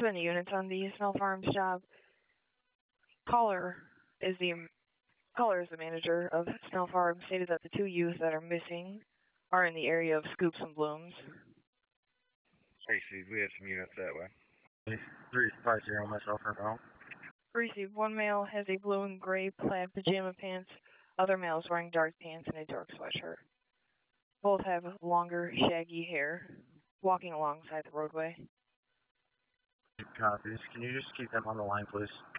been units on the Snell Farms job. Caller is the Caller is the manager of Snell Farms. Stated that the two youths that are missing are in the area of Scoops and Blooms. Received. We have some units that way. 350 myself or no. Received. One male has a blue and gray plaid pajama pants. Other male is wearing dark pants and a dark sweatshirt. Both have longer, shaggy hair, walking alongside the roadway. Copies. Can you just keep them on the line, please?